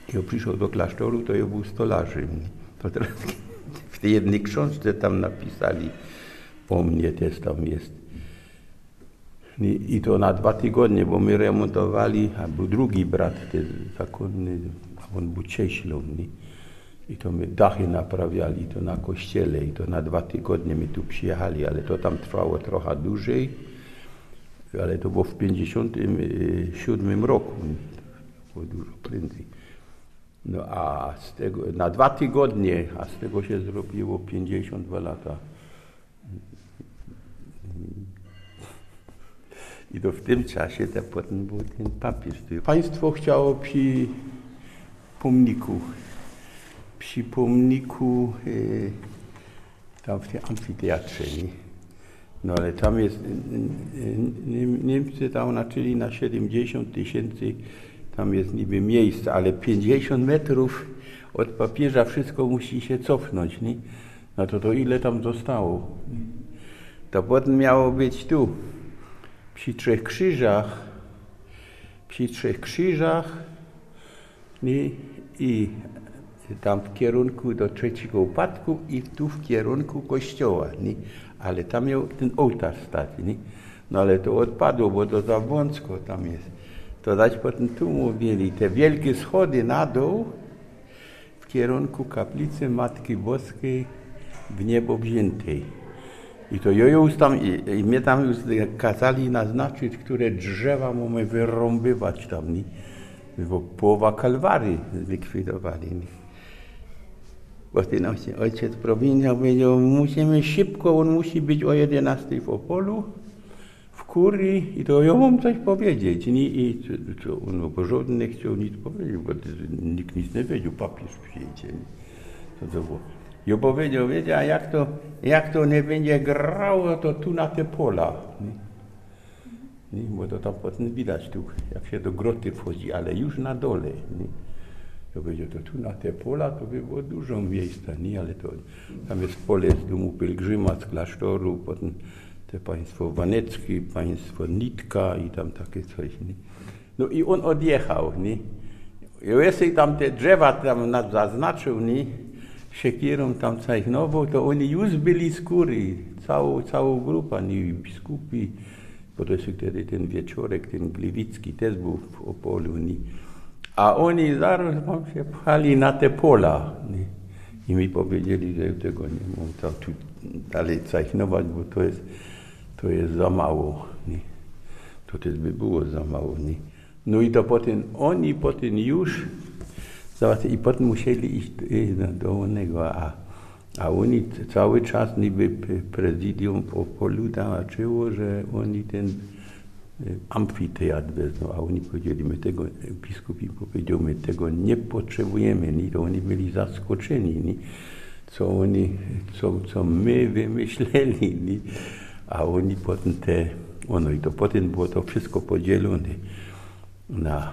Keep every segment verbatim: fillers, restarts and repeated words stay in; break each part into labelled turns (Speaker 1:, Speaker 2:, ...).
Speaker 1: I on przyszedł do klasztoru, to ja był stolarzem. To teraz w tej jednej książce tam napisali o mnie też tam jest. I, I to na dwa tygodnie, bo my remontowali, a był drugi brat, ten zakonny, a on był cieślą. I to my dachy naprawiali, to na kościele i to na dwa tygodnie my tu przyjechali, ale to tam trwało trochę dłużej, ale to było w pięćdziesiątym siódmym roku, to było dużo prędzej. No a z tego, na dwa tygodnie, a z tego się zrobiło pięćdziesiąt dwa lata. I to w tym czasie to potem był ten papież. Państwo chciało przy pomniku, przy pomniku y, tam w tym amfiteatrze, nie? No ale tam jest, Niemcy tam naczęli na siedemdziesiąt tysięcy, tam jest niby miejsce, ale pięćdziesiąt metrów od papieża wszystko musi się cofnąć, nie? No to to ile tam zostało? To potem miało być tu, przy Trzech Krzyżach, przy Trzech Krzyżach, nie? I tam w kierunku do Trzeciego Upadku i tu w kierunku kościoła, nie? Ale tam miał ten ołtarz stać, nie? No ale to odpadło, bo to za wąsko tam jest. To dać potem tu mówili, te wielkie schody na dół w kierunku kaplicy Matki Boskiej w niebo wziętej. I to już tam, i, i mnie tam już kazali naznaczyć, które drzewa mamy wyrąbywać tam, nie? Bo połowa Kalwarii zlikwidowali, nie? Bo ten ojciec prowincja powiedział, musimy szybko, on musi być o jedenastej w Opolu, w kurii, i to ja mam coś powiedzieć. Nie? I co, on porządnie nie chciał nic powiedzieć, bo nikt nic nie wiedział, papież przyjedzie. To to było. Ja powiedział, wiecie, a jak to, jak to nie będzie grało, to tu na te pola. Nie? Nie? Bo to tam potem widać tu, jak się do groty wchodzi, ale już na dole. Nie? Ja powiedział, to tu na te pola to by było dużo miejsca, nie? Ale to tam jest pole z domu pielgrzyma, z klasztoru, potem te państwo Wanecki, państwo Nitka i tam takie coś, nie? No i on odjechał, nie? I jeśli tam te drzewa tam zaznaczył, nie? Siekierą tam cajchnował, to oni już byli z kurii, całą, całą grupę, nie? Biskupi, bo to jest wtedy ten wieczorek, ten Gliwicki też był w Opolu, nie? A oni zaraz się pchali na te pola. Nie? I mi powiedzieli, że tego nie mogą tu dalej cajchnować, bo to jest, to jest za mało. Nie? To też by było za mało. Nie? No i to potem oni potem już, i potem musieli iść do onego, a, a oni cały czas niby prezydium w Opolu tłumaczyło, że oni ten amfiteatr wezmą, a oni powiedzieli, my tego, biskup im powiedział, my tego nie potrzebujemy, nie? To oni byli zaskoczeni, nie? Co oni, co, co my wymyśleli, nie? A oni potem te, ono i to potem było to wszystko podzielone na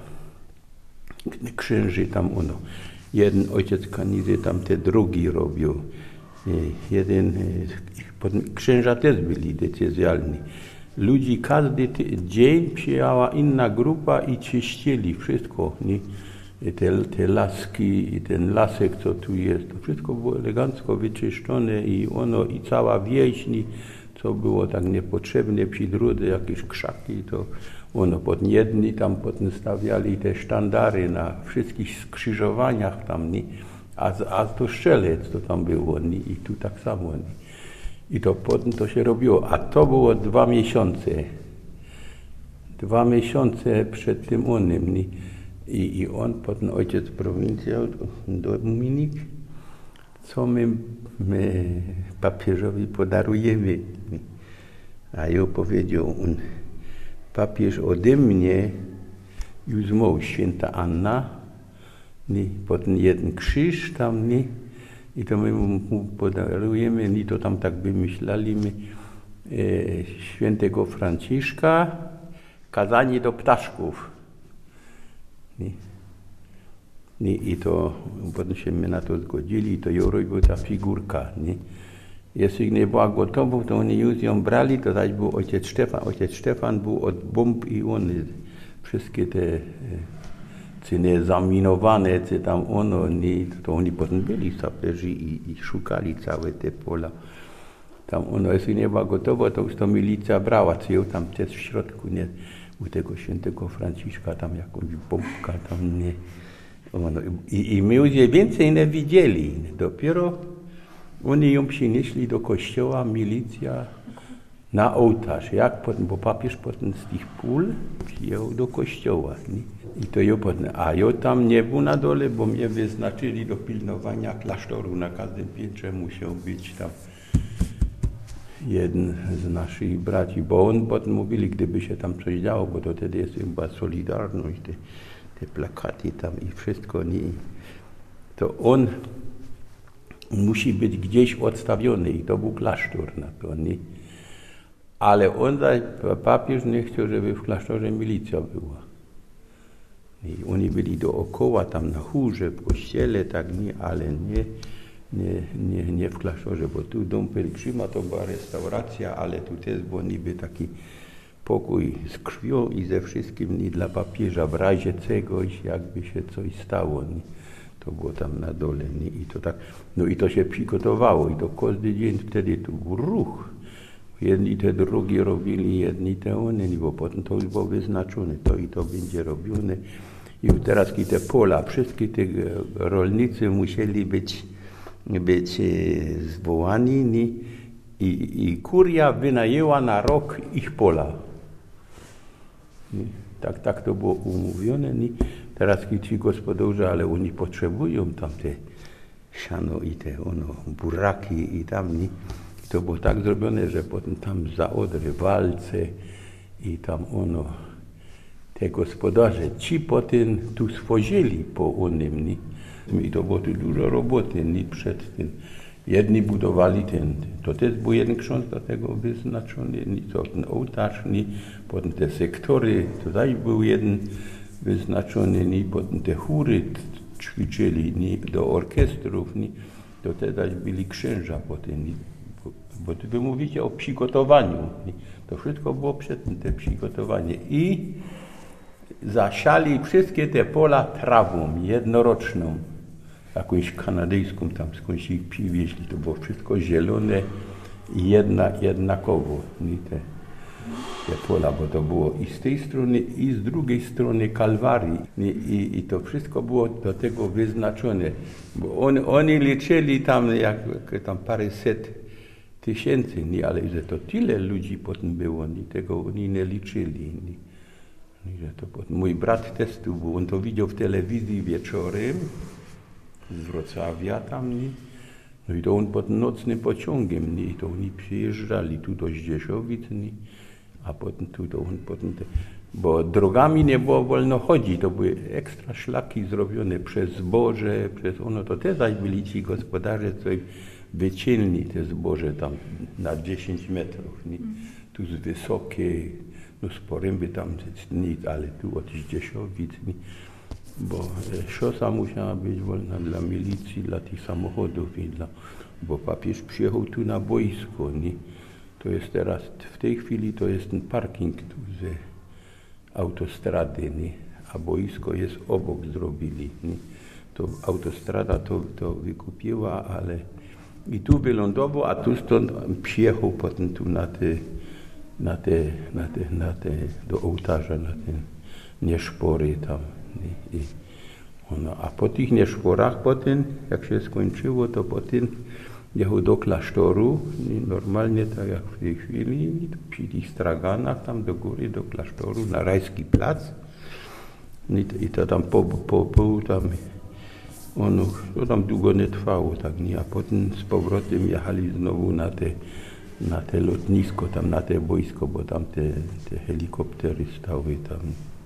Speaker 1: księży tam ono. Jeden ojciec kanizy tam te drugi robił, jeden, potem księża też byli decyzjalni. Ludzi każdy dzień przyjechała inna grupa i czyścili wszystko, nie? Te, te laski i ten lasek, co tu jest, to wszystko było elegancko wyczyszczone i ono, i cała wieś, nie? Co było tak niepotrzebne przy drodze, jakieś krzaki, to ono, potem jedni tam potem stawiali te sztandary na wszystkich skrzyżowaniach tam, nie? A, a to Strzelec to tam było, nie? I tu tak samo, nie? I to potem to się robiło, a to było dwa miesiące. Dwa miesiące przed tym onym. Nie? I, I on, potem ojciec prowincjał, Dominik, co my, my papieżowi podarujemy. Nie? A ja powiedział, on, papież ode mnie już mój, święta Anna, nie? Potem jeden krzyż tam, nie? I to my mu podarujemy, i to tam tak wymyślali my, e, świętego Franciszka, kazanie do ptaszków. Nie? Nie? I to potem się my na to zgodzili, i to Juroj był ta figurka. Nie? Jeśli nie była gotowa, to oni już ją brali, to zaś był ojciec Stefan. Ojciec Stefan był od bomb i on wszystkie te czy nie zaminowane, czy tam ono, nie, to oni potem byli saperzy i, i szukali całe te pola. Tam ono, jeśli nie była gotowa, to już to milicja brała, czy ją tam też w środku, nie, u tego świętego Franciszka, tam jakąś bombka, tam nie. Ono, i, I my już je więcej nie widzieli. Dopiero oni ją przynieśli do kościoła, milicja, na ołtarz. Jak potem, bo papież potem z tych pól przyjechał do kościoła. Nie? I to ją potem, a ja tam nie był na dole, bo mnie wyznaczyli do pilnowania klasztoru. Na każdym piętrze musiał być tam jeden z naszych braci, bo on potem mówili, gdyby się tam coś działo, bo to wtedy jest chyba Solidarność, te, te plakaty tam i wszystko, nie? To on musi być gdzieś odstawiony i to był klasztor na to, nie? Ale on, papież nie chciał, żeby w klasztorze milicja była. I oni byli dookoła, tam na chórze, w kościele, tak nie, ale nie, nie, nie, nie w klasztorze, bo tu dom pielgrzyma to była restauracja, ale tu też był niby taki pokój z krwią i ze wszystkim nie dla papieża, w razie czegoś, jakby się coś stało. Nie? To było tam na dole. Nie? I to tak, no i to się przygotowało i to każdy dzień wtedy tu był ruch. Jedni te drogi robili, jedni te one, bo potem to już było wyznaczone, to i to będzie robione. I teraz te pola, wszystkie te rolnicy musieli być, być zwołani nie? I, i kuria wynajęła na rok ich pola. Nie? Tak, tak to było umówione. Nie? Teraz ci gospodarze, ale oni potrzebują tam te siano i te ono, buraki i tam. Nie? To było tak zrobione, że potem tam za Odry walce i tam ono, te gospodarze, ci potem tu stworzyli po onym, nie? I to było tu dużo roboty, nie? Przed tym. Jedni budowali ten, to też był jeden ksiądz do tego wyznaczony, nie? To ten ołtarz, nie? Potem te sektory, tutaj był jeden wyznaczony, nie? Potem te chóry ćwiczyli, nie? Do orkiestrów, nie? To też byli księża potem, nie? Bo tu wy mówicie o przygotowaniu. To wszystko było przed tym, te przygotowanie. I zasiali wszystkie te pola trawą jednoroczną, jakąś kanadyjską, tam skądś ich przywieźli. To było wszystko zielone i jedna, jednakowo. Nie, te, te pola, bo to było i z tej strony, i z drugiej strony Kalwarii. Nie, i, I to wszystko było do tego wyznaczone. Bo on, oni liczyli tam, jak tam paręset tysięcy, nie, ale że to tyle ludzi potem było, nie, tego oni nie liczyli. Nie, nie, że to potem, mój brat też tu był, on to widział w telewizji wieczorem z Wrocławia tam, nie, no i to on potem nocnym pociągiem, nie, i to oni przyjeżdżali tu do Zdzieszowic, nie, a potem tu to on potem, te, bo drogami nie było wolno chodzić, to były ekstra szlaki zrobione przez zboże, przez ono, to też zaś byli ci gospodarze, co wycięli te zboże tam na dziesięć metrów, nie? Tu z wysokiej, no z poręby tam nic, ale tu od Zdzieszowic, nie? Bo szosa musiała być wolna dla milicji, dla tych samochodów i dla, bo papież przyjechał tu na boisko, nie? To jest teraz, w tej chwili to jest ten parking tu z autostrady, nie? A boisko jest obok zrobili, nie? To autostrada to, to wykupiła, ale i tu wylądował, a tu stąd przyjechał potem tu na te, na te, na te, na te do ołtarza, na te nieszpory tam. I, i ono, a po tych nieszporach potem, jak się skończyło, to potem jechał do klasztoru, i normalnie tak jak w tej chwili, przy tych straganach tam do góry, do klasztoru, na Rajski Plac. I to, i to tam po, po, po tam ono, to tam długo nie trwało, tak nie, a potem z powrotem jechali znowu na te, na te lotnisko, tam na te boisko, bo tam te, te helikoptery stały tam.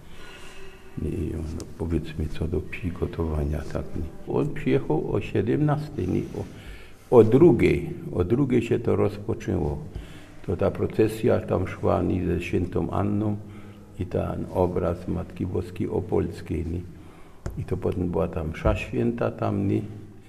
Speaker 1: I ono, powiedzmy co do przygotowania, tak nie. On przyjechał o siedemnastej, nie, o, o drugiej, o drugiej się to rozpoczęło. To ta procesja tam szła nie, ze świętą Anną i ten obraz Matki Boskiej Opolskiej, nie. I to potem była tam msza święta, tam nie,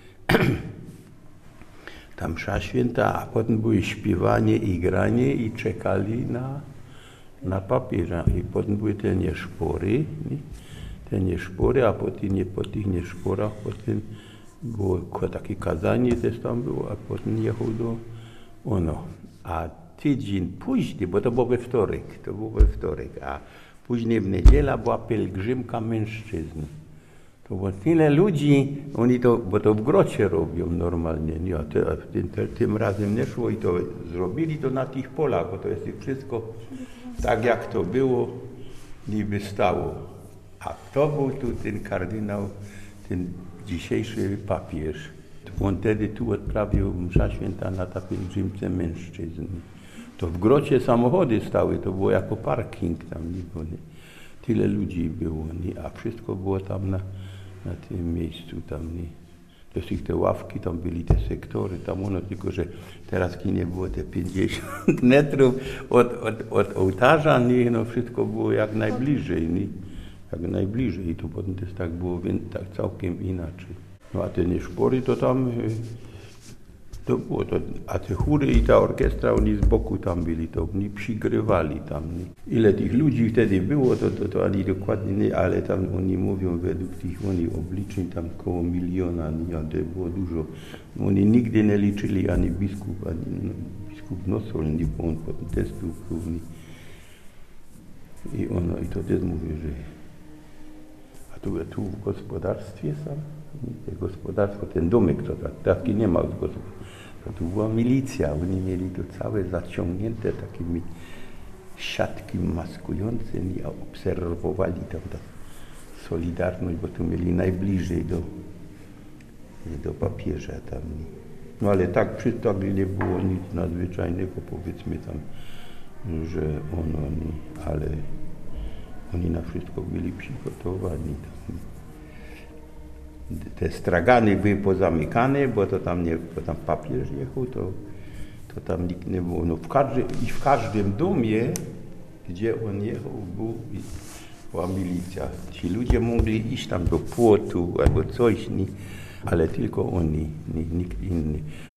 Speaker 1: tam msza święta, a potem były śpiewanie i granie i czekali na, na papieża. I potem były te nieszpory, nie? te nieszpory, a po tych, nie, po tych nieszporach potem było takie kazanie też tam było, a potem jechał do ono. A tydzień później, bo to było we wtorek, to było we wtorek, a później w niedzielę była pielgrzymka mężczyzn. To było tyle ludzi, oni to, bo to w grocie robią normalnie, nie, a, te, a tym, tym razem nie szło i to zrobili to na tych polach, bo to jest wszystko tak jak to było, niby stało. A to był tu ten kardynał, ten dzisiejszy papież. On wtedy tu odprawił msza święta na ta pielgrzymce mężczyzn. To w grocie samochody stały, to było jako parking tam, nie, nie. Tyle ludzi było, nie, a wszystko było tam na, na tym miejscu tam, nie. To tych te ławki, tam byli te sektory, tam ono, tylko że teraz nie było te pięćdziesiąt metrów od, od, od ołtarza, nie, no wszystko było jak najbliżej, nie, jak najbliżej i to potem też tak było tak całkiem inaczej. No a te nieszpory to tam, to było to, a te chóry i ta orkiestra, oni z boku tam byli, to oni przygrywali tam. Nie? Ile tych ludzi wtedy było, to, to, to ani dokładnie nie, ale tam oni mówią według tych oni obliczeń tam koło miliona, nie, a to było dużo. Oni nigdy nie liczyli ani biskup, ani no, biskup Nosol, nie, bo on potem też był krówny. I ono, i to też mówi, że a tu, tu w gospodarstwie sam, te gospodarstwo, ten domek, to tak, taki nie ma gospodarstwa. To tu była milicja, oni mieli to całe zaciągnięte takimi siatki maskującymi, a obserwowali tam ta Solidarność, bo tu mieli najbliżej do, do papieża tam. No ale tak przy tak nie było nic nadzwyczajnego, powiedzmy tam, że ono, ale oni na wszystko byli przygotowani. Tam. Te stragany były pozamykane, bo to tam nie, bo tam papież jechał, to, to tam nikt nie było. No w każdym, i w każdym domie, gdzie on jechał, był, była milicja. Ci ludzie mogli iść tam do płotu albo coś, nie, ale tylko oni, nie, nikt inny.